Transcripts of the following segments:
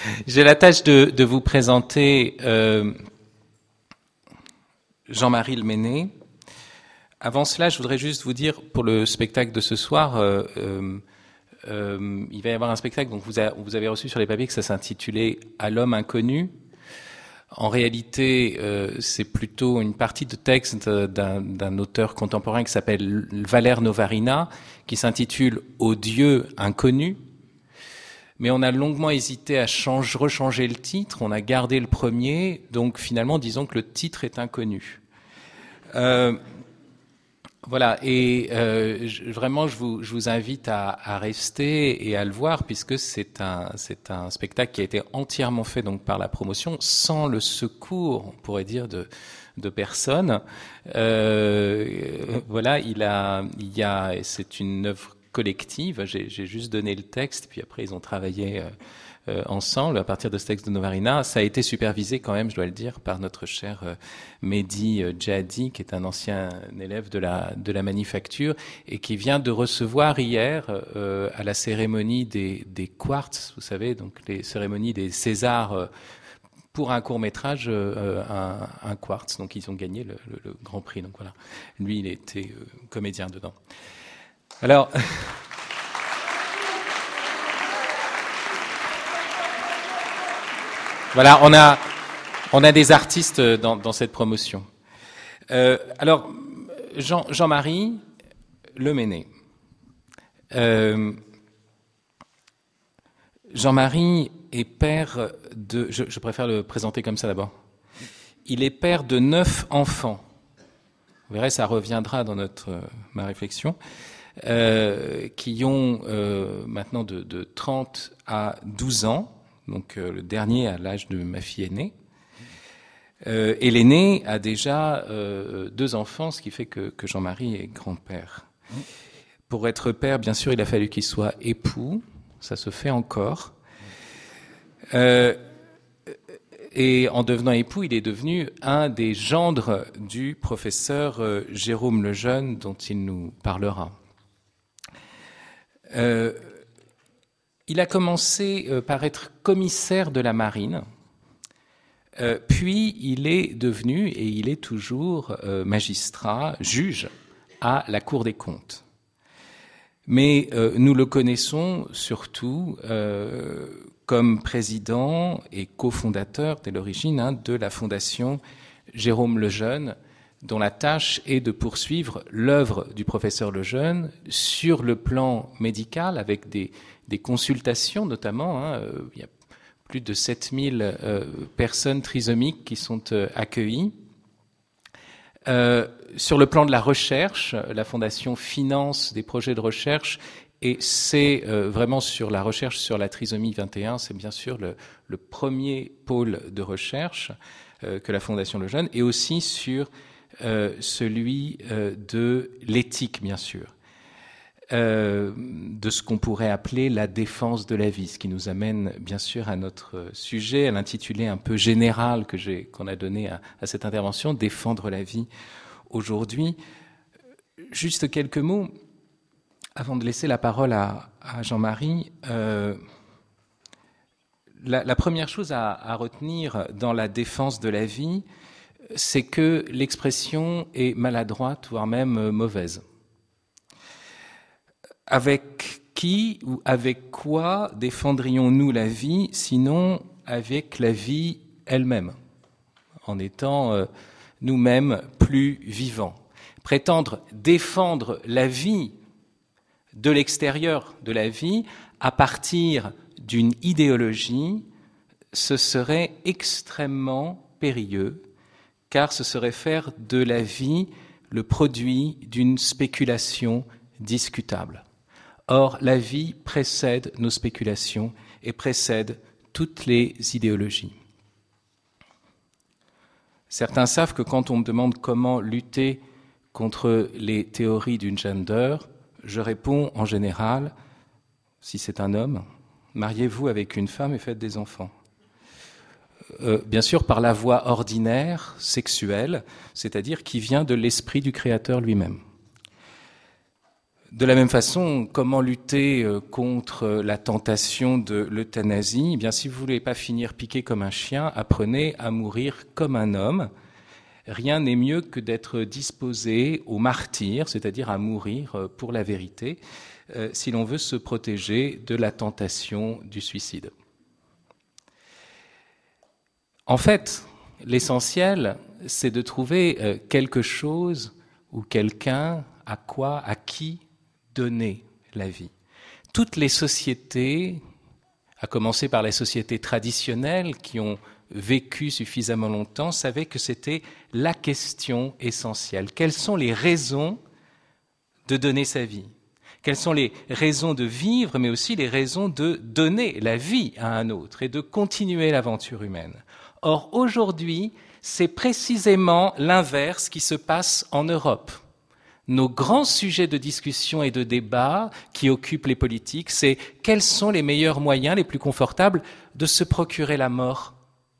J'ai la tâche de vous présenter Jean-Marie Le Menez. Avant cela, je voudrais juste vous dire, pour le spectacle de ce soir, il va y avoir un spectacle, donc vous avez reçu sur les papiers que ça s'intitulait « À l'homme inconnu ». En réalité, c'est plutôt une partie de texte d'un auteur contemporain qui s'appelle Valère Novarina, qui s'intitule « Au Dieu inconnu ». Mais on a longuement hésité à rechanger le titre, on a gardé le premier, donc finalement disons que le titre est inconnu. Voilà, et vraiment je vous invite à rester et à le voir, puisque c'est un spectacle qui a été entièrement fait donc par la promotion, sans le secours, on pourrait dire, de personne. Voilà, c'est une œuvre collective. J'ai juste donné le texte, puis après ils ont travaillé ensemble à partir de ce texte de Novarina. Ça a été supervisé quand même, je dois le dire, par notre cher Mehdi Djihadi, qui est un ancien élève de la manufacture et qui vient de recevoir hier à la cérémonie des quartz, vous savez, donc les cérémonies des Césars pour un court-métrage, un quartz. Donc ils ont gagné le grand prix. Donc voilà, lui il était comédien dedans. Alors, voilà, on a des artistes dans cette promotion. Alors, Jean-Marie Le Menez. Jean-Marie est père de... Je préfère le présenter comme ça d'abord. Il est père de 9 enfants. Vous verrez, ça reviendra dans ma réflexion. Qui ont maintenant de 30 à 12 ans, donc le dernier à l'âge de ma fille aînée. Et l'aîné a déjà 2 enfants, ce qui fait que Jean-Marie est grand-père. Pour être père, bien sûr, il a fallu qu'il soit époux, ça se fait encore. Et en devenant époux, il est devenu un des gendres du professeur Jérôme Lejeune, dont il nous parlera. Il a commencé par être commissaire de la marine, puis il est devenu, et il est toujours magistrat, juge à la Cour des comptes. Mais nous le connaissons surtout comme président et cofondateur dès l'origine de la fondation Jérôme Lejeune, dont la tâche est de poursuivre l'œuvre du professeur Lejeune sur le plan médical, avec des consultations notamment. Il y a plus de 7000 personnes trisomiques qui sont accueillies. Sur le plan de la recherche, la Fondation finance des projets de recherche, et c'est vraiment sur la recherche sur la trisomie 21, c'est bien sûr le premier pôle de recherche que la Fondation Lejeune, et aussi sur celui de l'éthique, bien sûr, de ce qu'on pourrait appeler la défense de la vie, ce qui nous amène bien sûr à notre sujet, à l'intitulé un peu général qu'on a donné à cette intervention, défendre la vie aujourd'hui. Juste quelques mots avant de laisser la parole à Jean-Marie. La première chose à retenir dans la défense de la vie, c'est que l'expression est maladroite, voire même mauvaise. Avec qui ou avec quoi défendrions-nous la vie, sinon avec la vie elle-même, en étant nous-mêmes plus vivants. Prétendre défendre la vie de l'extérieur de la vie à partir d'une idéologie, ce serait extrêmement périlleux, car ce serait faire de la vie le produit d'une spéculation discutable. Or, la vie précède nos spéculations et précède toutes les idéologies. Certains savent que quand on me demande comment lutter contre les théories du gender, je réponds en général, si c'est un homme, mariez-vous avec une femme et faites des enfants. Bien sûr par la voie ordinaire, sexuelle, c'est-à-dire qui vient de l'esprit du Créateur lui-même. De la même façon, comment lutter contre la tentation de l'euthanasie? Eh bien, si vous voulez pas finir piqué comme un chien, apprenez à mourir comme un homme. Rien n'est mieux que d'être disposé au martyre, c'est-à-dire à mourir pour la vérité, si l'on veut se protéger de la tentation du suicide. En fait, l'essentiel, c'est de trouver quelque chose ou quelqu'un à qui donner la vie. Toutes les sociétés, à commencer par les sociétés traditionnelles qui ont vécu suffisamment longtemps, savaient que c'était la question essentielle. Quelles sont les raisons de donner sa vie? Quelles sont les raisons de vivre, mais aussi les raisons de donner la vie à un autre et de continuer l'aventure humaine? Or, aujourd'hui, c'est précisément l'inverse qui se passe en Europe. Nos grands sujets de discussion et de débat qui occupent les politiques, c'est quels sont les meilleurs moyens, les plus confortables, de se procurer la mort.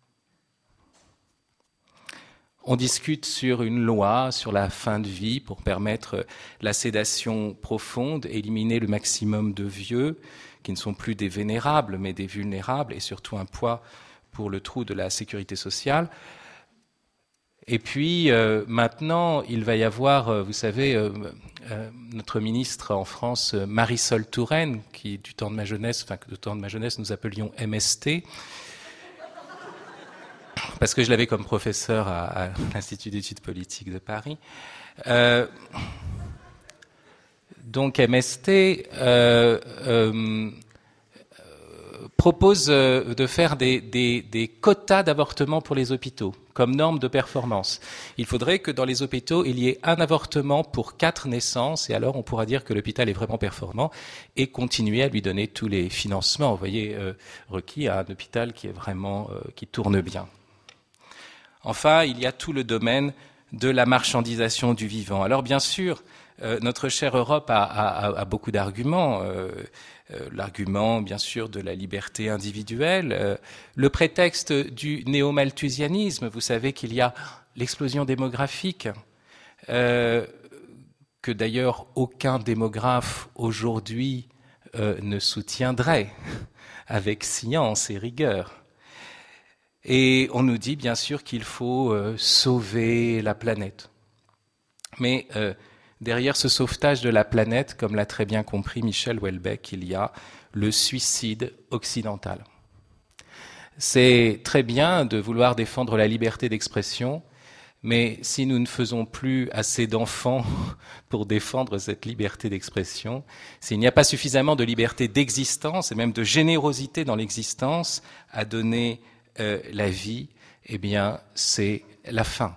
On discute sur une loi sur la fin de vie pour permettre la sédation profonde, éliminer le maximum de vieux, qui ne sont plus des vénérables, mais des vulnérables, et surtout un poids pour le trou de la sécurité sociale. Et puis maintenant, il va y avoir, vous savez, notre ministre en France, Marisol Touraine, qui du temps de ma jeunesse, nous appelions MST, parce que je l'avais comme professeur à l'Institut d'études politiques de Paris. Donc MST propose de faire des quotas d'avortements pour les hôpitaux, comme norme de performance. Il faudrait que dans les hôpitaux, il y ait un avortement pour 4 naissances, et alors on pourra dire que l'hôpital est vraiment performant, et continuer à lui donner tous les financements, vous voyez, requis à un hôpital qui est vraiment, qui tourne bien. Enfin, il y a tout le domaine de la marchandisation du vivant. Alors bien sûr, notre chère Europe a beaucoup d'arguments. L'argument, bien sûr, de la liberté individuelle, le prétexte du néo-malthusianisme. Vous savez qu'il y a l'explosion démographique, que d'ailleurs aucun démographe aujourd'hui ne soutiendrait avec science et rigueur. Et on nous dit bien sûr qu'il faut sauver la planète. Mais derrière ce sauvetage de la planète, comme l'a très bien compris Michel Houellebecq, il y a le suicide occidental. C'est très bien de vouloir défendre la liberté d'expression, mais si nous ne faisons plus assez d'enfants pour défendre cette liberté d'expression, s'il n'y a pas suffisamment de liberté d'existence et même de générosité dans l'existence à donner la vie, eh bien, c'est la fin.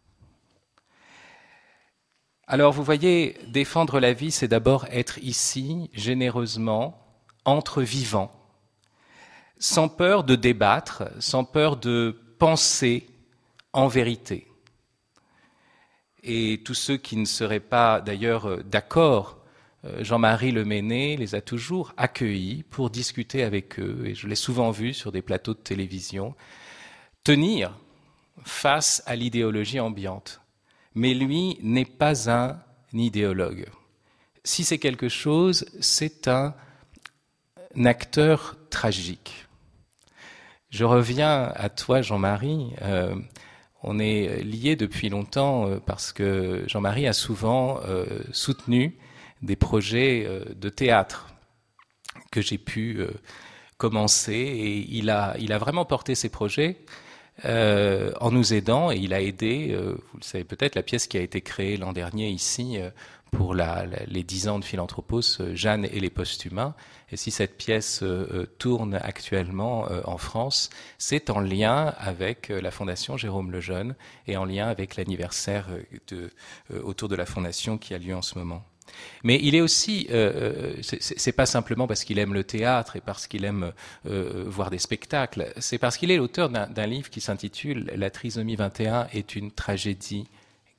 Alors, vous voyez, défendre la vie, c'est d'abord être ici, généreusement, entre vivants, sans peur de débattre, sans peur de penser en vérité. Et tous ceux qui ne seraient pas, d'ailleurs, d'accord, Jean-Marie Le Mennet les a toujours accueillis pour discuter avec eux, et je l'ai souvent vu sur des plateaux de télévision, tenir face à l'idéologie ambiante. Mais lui n'est pas un idéologue. Si c'est quelque chose, c'est un acteur tragique. Je reviens à toi, Jean-Marie. On est liés depuis longtemps parce que Jean-Marie a souvent soutenu des projets de théâtre que j'ai pu commencer, et il a vraiment porté ces projets en nous aidant, et il a aidé, vous le savez peut-être, la pièce qui a été créée l'an dernier ici pour les 10 ans de Philanthropos, Jeanne et les Posthumains. Et si cette pièce tourne actuellement en France, c'est en lien avec la Fondation Jérôme Lejeune et en lien avec l'anniversaire autour de la Fondation qui a lieu en ce moment. Mais il est aussi, c'est pas simplement parce qu'il aime le théâtre et parce qu'il aime voir des spectacles, c'est parce qu'il est l'auteur d'un livre qui s'intitule « La trisomie 21 est une tragédie grecque ».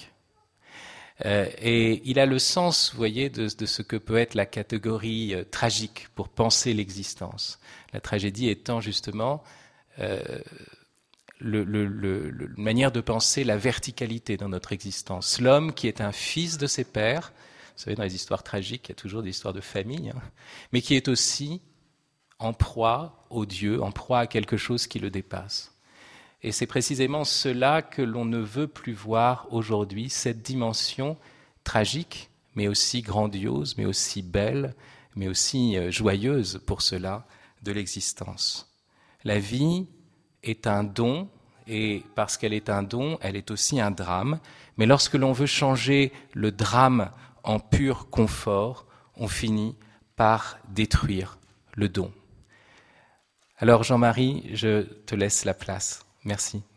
Et il a le sens, vous voyez, de ce que peut être la catégorie tragique pour penser l'existence. La tragédie étant justement une manière de penser la verticalité dans notre existence. L'homme qui est un fils de ses pères, savez, dans les histoires tragiques, il y a toujours des histoires de famille, hein, mais qui est aussi en proie au Dieu, en proie à quelque chose qui le dépasse. Et c'est précisément cela que l'on ne veut plus voir aujourd'hui, cette dimension tragique, mais aussi grandiose, mais aussi belle, mais aussi joyeuse pour cela, de l'existence. La vie est un don, et parce qu'elle est un don, elle est aussi un drame. Mais lorsque l'on veut changer le drame en pur confort, on finit par détruire le don. Alors Jean-Marie, je te laisse la place. Merci.